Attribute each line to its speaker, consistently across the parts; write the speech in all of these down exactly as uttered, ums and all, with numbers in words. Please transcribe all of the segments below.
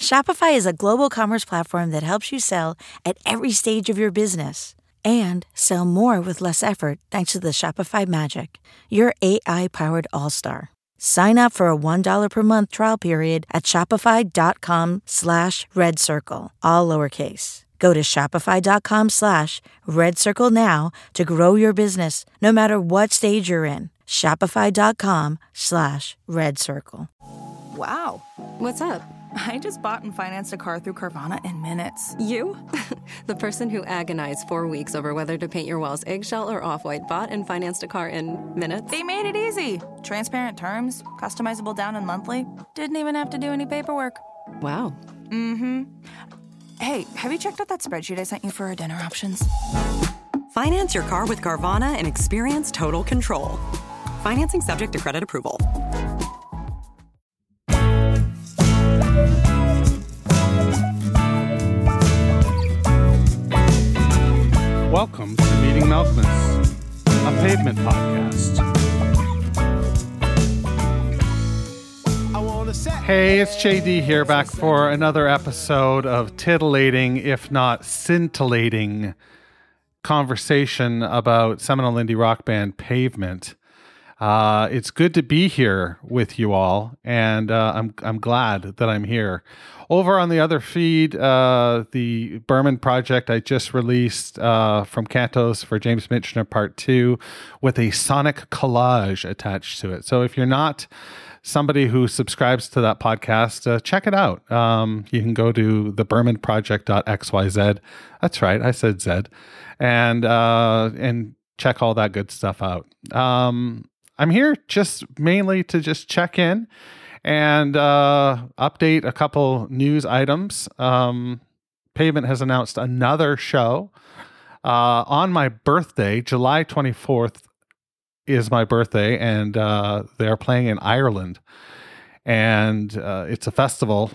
Speaker 1: Shopify is a global commerce platform that helps you sell at every stage of your business and sell more with less effort thanks to the Shopify Magic, your A I-powered all-star. Sign up for a one dollar per month trial period at shopify.com slash red circle, all lowercase. Go to shopify.com slash red circle now to grow your business no matter what stage you're in. Shopify.com slash red circle.
Speaker 2: Wow.
Speaker 3: What's up?
Speaker 2: I just bought and financed a car through Carvana in minutes.
Speaker 3: You? The person who agonized four weeks over whether to paint your walls eggshell or off-white bought and financed a car in minutes?
Speaker 2: They made it easy. Transparent terms, customizable down and monthly. Didn't even have to do any paperwork.
Speaker 3: Wow.
Speaker 2: Mm-hmm. Hey, have you checked out that spreadsheet I sent you for our dinner options?
Speaker 4: Finance your car with Carvana and experience total control. Financing subject to credit approval.
Speaker 5: Welcome to Meeting Malkmus, a pavement podcast. Hey, it's J D here, back for another episode of titillating, if not scintillating, conversation about seminal indie rock band Pavement. Uh, it's good to be here with you all, and uh, I'm I'm glad that I'm here. Over on the other feed, uh, the Berman Project I just released uh, from Cantos for James Michener Part two with a sonic collage attached to it. So if you're not somebody who subscribes to that podcast, uh, check it out. Um, you can go to the berman project dot x y z. That's right, I said Z. And, uh, and check all that good stuff out. Um, I'm here just mainly to just check in and uh, update a couple news items. Um, Pavement has announced another show uh, on my birthday. July twenty-fourth is my birthday, and uh, they're playing in Ireland. And uh, it's a festival,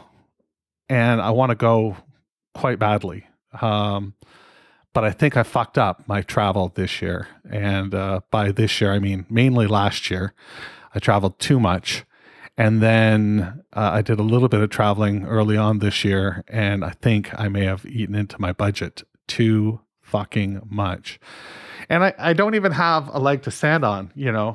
Speaker 5: and I want to go quite badly. Um, but I think I fucked up my travel this year. And uh, by this year, I mean mainly last year. I traveled too much. And then uh, I did a little bit of traveling early on this year, and I think I may have eaten into my budget too fucking much. And I, I don't even have a leg to stand on, you know,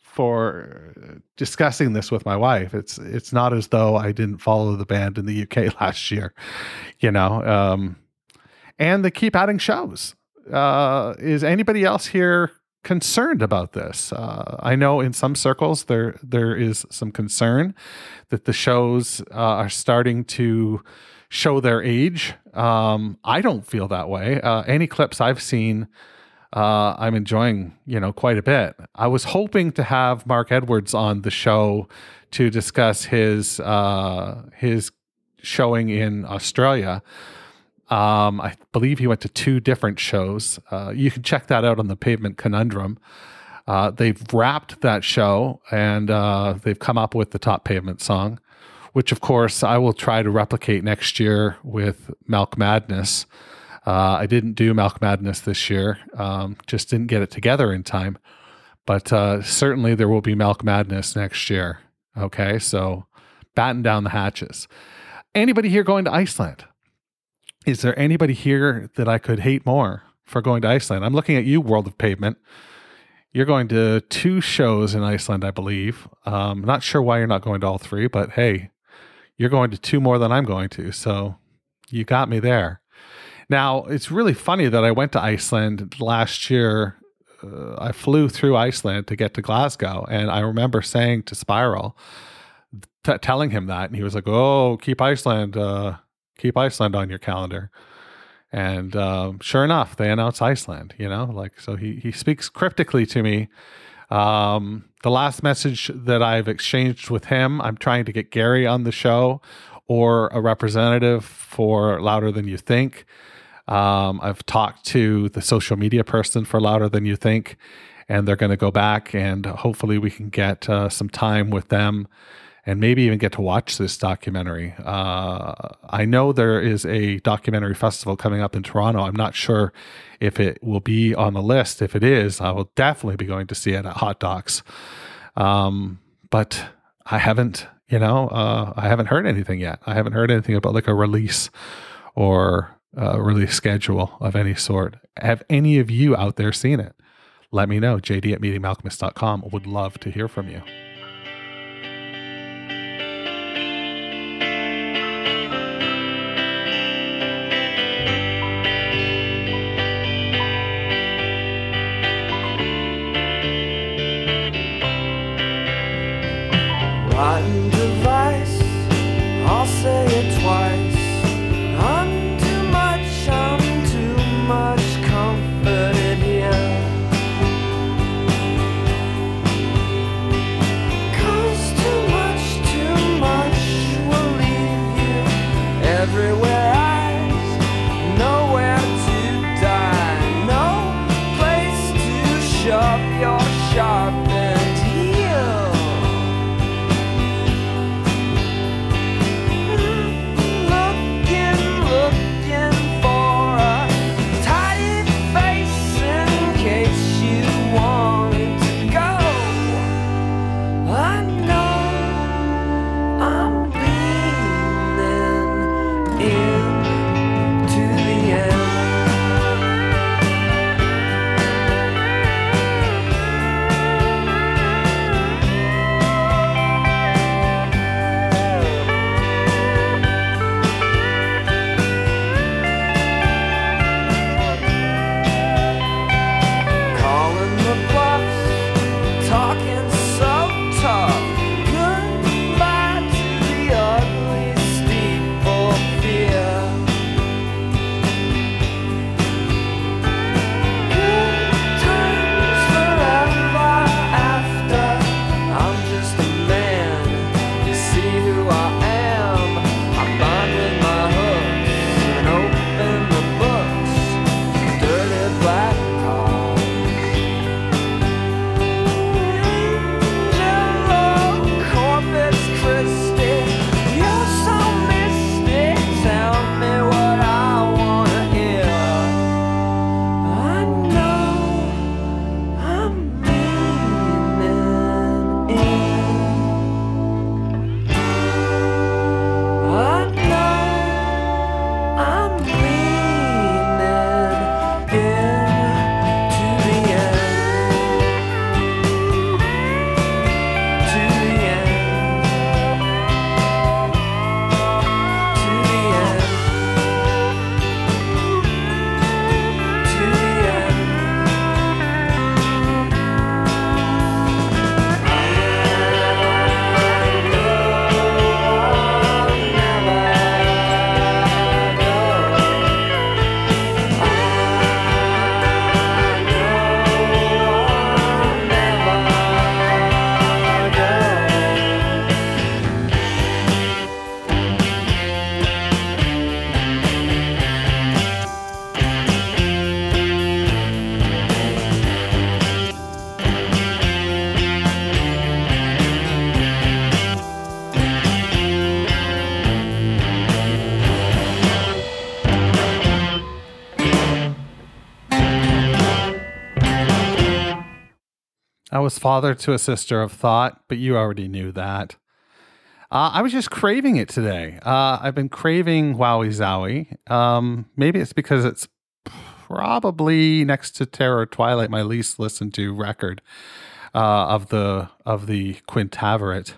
Speaker 5: for discussing this with my wife. It's it's not as though I didn't follow the band in the U K last year, you know. Um, and they keep adding shows. Uh, is anybody else here concerned about this? Uh, I know in some circles there there is some concern that the shows uh, are starting to show their age. Um, I don't feel that way. Uh, any clips I've seen, uh, I'm enjoying, you know, quite a bit. I was hoping to have Mark Edwards on the show to discuss his uh, his showing in Australia. Um, I believe he went to two different shows. Uh, you can check that out on the Pavement Conundrum. Uh, they've wrapped that show, and uh, they've come up with the top Pavement song, which of course I will try to replicate next year with Malk Madness. Uh, I didn't do Malk Madness this year, um, just didn't get it together in time. But uh, certainly there will be Malk Madness next year. Okay, so batten down the hatches. Anybody here going to Iceland? Is there anybody here that I could hate more for going to Iceland? I'm looking at you, World of Pavement. You're going to two shows in Iceland, I believe. Um, not sure why you're not going to all three, but hey, you're going to two more than I'm going to. So you got me there. Now, it's really funny that I went to Iceland last year. Uh, I flew through Iceland to get to Glasgow. And I remember saying to Spiral, t- telling him that. And he was like, oh, keep Iceland, uh, keep Iceland on your calendar. And um, sure enough, they announced Iceland, you know, like, so he, he speaks cryptically to me. Um, the last message that I've exchanged with him, I'm trying to get Gary on the show or a representative for Louder Than You Think. Um, I've talked to the social media person for Louder Than You Think, and they're going to go back, and hopefully we can get uh, some time with them and maybe even get to watch this documentary. Uh, I know there is a documentary festival coming up in Toronto. I'm not sure if it will be on the list. If it is, I will definitely be going to see it at Hot Docs. Um, but I haven't, you know, uh, I haven't heard anything yet. I haven't heard anything about like a release or a release schedule of any sort. Have any of you out there seen it? Let me know. J D at medium alchemist dot com. Would love to hear from you.
Speaker 6: Rotten device, I'll say it twice. I'm too much, I'm too much comforted here. 'Cause too much, too much will leave you everywhere eyes, nowhere to die, no place to shove your sharpened heel.
Speaker 5: I was father to a sister of thought, but you already knew that. Uh, I was just craving it today. Uh, I've been craving Wowie Zowie. Um, maybe it's because it's probably next to Terror Twilight, my least listened to record uh, of the of the Quintaverate.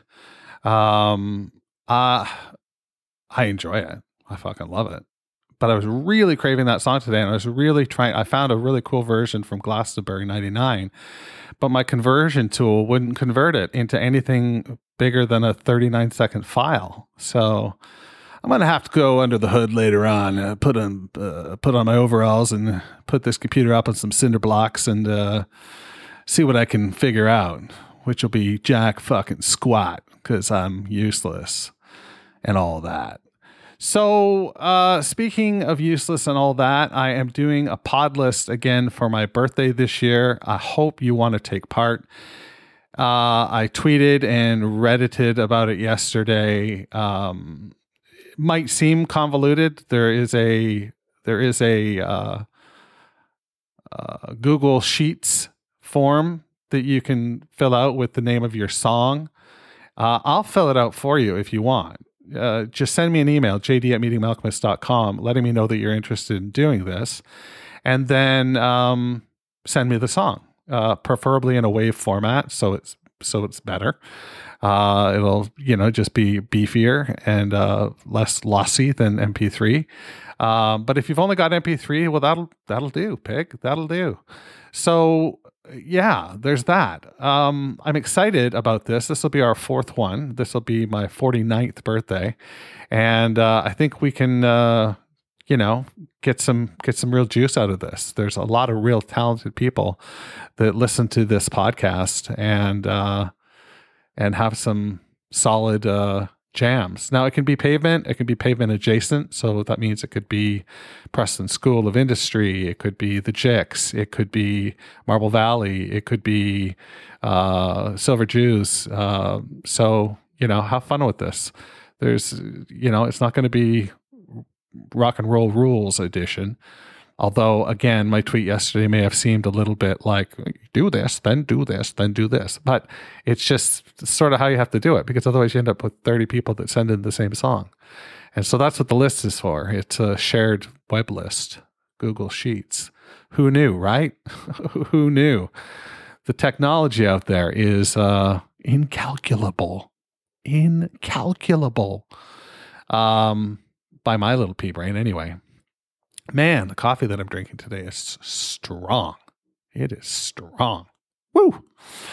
Speaker 5: Um, uh, I enjoy it. I fucking love it. But I was really craving that song today, and I was really trying. I found a really cool version from Glastonbury ninety-nine, but my conversion tool wouldn't convert it into anything bigger than a thirty-nine second file. So I'm going to have to go under the hood later on, uh, put on uh, put on my overalls and put this computer up on some cinder blocks and uh, see what I can figure out, which will be jack fucking squat because I'm useless and all that. So uh, speaking of useless and all that, I am doing a pod list again for my birthday this year. I hope you want to take part. Uh, I tweeted and Reddited about it yesterday. Um, it might seem convoluted. There is a there is a uh, uh, Google Sheets form that you can fill out with the name of your song. Uh, I'll fill it out for you if you want. Uh, just send me an email, j d at meeting malcolmist dot com, letting me know that you're interested in doing this. And then um, send me the song, uh, preferably in a WAV format, so it's so it's better. Uh, it'll, you know, just be beefier and uh, less lossy than M P three. Um, but if you've only got M P three, well, that'll that'll do, pig. That'll do. So yeah, there's that. Um, I'm excited about this. This will be our fourth one. This will be my forty-ninth birthday, and uh, I think we can, uh, you know, get some get some real juice out of this. There's a lot of real talented people that listen to this podcast and uh, and have some solid uh, jams. Now, it can be Pavement. It can be Pavement adjacent. So that means it could be Preston School of Industry. It could be the Jicks. It could be Marble Valley. It could be uh, Silver Jews. Uh, so, you know, have fun with this. There's, you know, it's not going to be Rock and Roll Rules edition. Although, again, my tweet yesterday may have seemed a little bit like, do this, then do this, then do this. But it's just sort of how you have to do it, because otherwise you end up with thirty people that send in the same song. And so that's what the list is for. It's a shared web list, Google Sheets. Who knew, right? Who knew? The technology out there is uh, incalculable. Incalculable. Um, by my little pea brain anyway. Man, the coffee that I'm drinking today is strong. It is strong. Woo!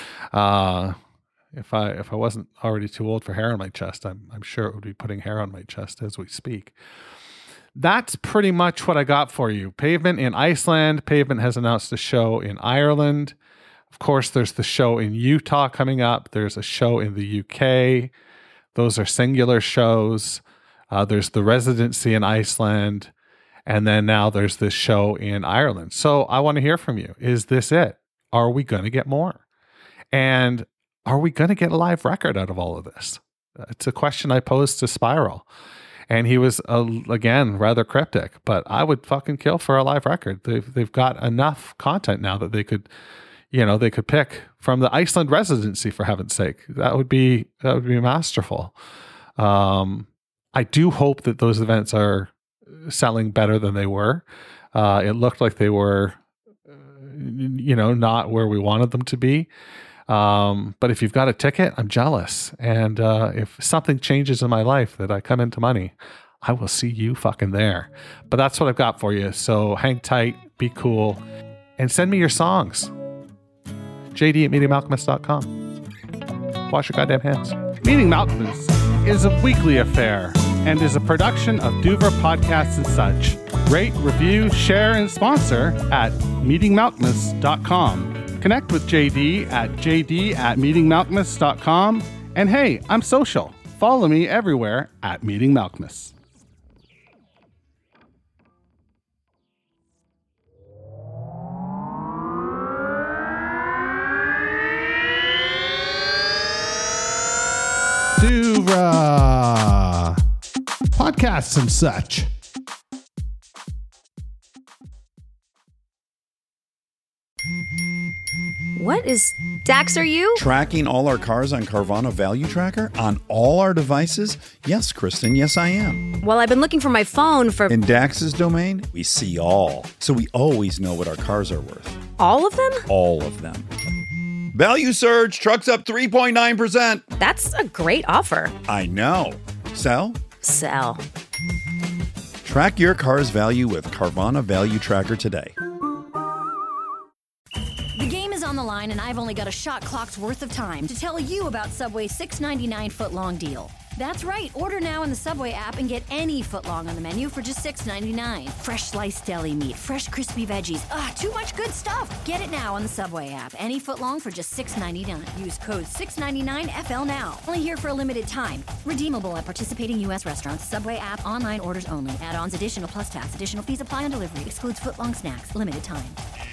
Speaker 5: Uh, if I if I wasn't already too old for hair on my chest, I'm I'm sure it would be putting hair on my chest as we speak. That's pretty much what I got for you. Pavement in Iceland. Pavement has announced a show in Ireland. Of course, there's the show in Utah coming up. There's a show in the U K. Those are singular shows. Uh, there's the residency in Iceland. And then now there's this show in Ireland. So I want to hear from you. Is this it? Are we going to get more? And are we going to get a live record out of all of this? It's a question I posed to Spiral. And he was, uh, again, rather cryptic. But I would fucking kill for a live record. They've, they've got enough content now that they could, you know, they could pick from the Iceland residency, for heaven's sake. That would be, that would be masterful. Um, I do hope that those events are selling better than they were. Uh, it looked like they were, uh, you know, not where we wanted them to be. Um, but if you've got a ticket, I'm jealous. And uh, if something changes in my life that I come into money, I will see you fucking there. But that's what I've got for you. So hang tight, be cool, and send me your songs. J D at meeting malcolmist dot com. Wash your goddamn hands.
Speaker 7: Meeting Malcolmist is a weekly affair and is a production of Duvra Podcasts and Such. Rate, review, share, and sponsor at meeting malcolmist dot com. Connect with J D at j d at meeting malcolmist dot com. And hey, I'm social. Follow me everywhere at Meeting Malcolmist. Duvra Podcasts and Such.
Speaker 8: What is Dax, are you?
Speaker 9: Tracking all our cars on Carvana Value Tracker on all our devices? Yes, Kristen, yes I am.
Speaker 8: Well, I've been looking for my phone for...
Speaker 9: In Dax's domain, we see all. So we always know what our cars are worth.
Speaker 8: All of them?
Speaker 9: All of them. Value surge, trucks up three point nine percent.
Speaker 8: That's a great offer.
Speaker 9: I know. Sell?
Speaker 8: Sell.
Speaker 9: Track your car's value with Carvana Value Tracker today.
Speaker 10: The game is on the line, and I've only got a shot clock's worth of time to tell you about Subway's six ninety-nine foot-long deal. That's right. Order now in the Subway app and get any footlong on the menu for just six ninety-nine. Fresh sliced deli meat, fresh crispy veggies. Ah, too much good stuff. Get it now on the Subway app. Any footlong for just six ninety-nine. Use code six ninety-nine F L now. Only here for a limited time. Redeemable at participating U S restaurants. Subway app. Online orders only. Add-ons, additional plus tax. Additional fees apply on delivery. Excludes footlong snacks. Limited time.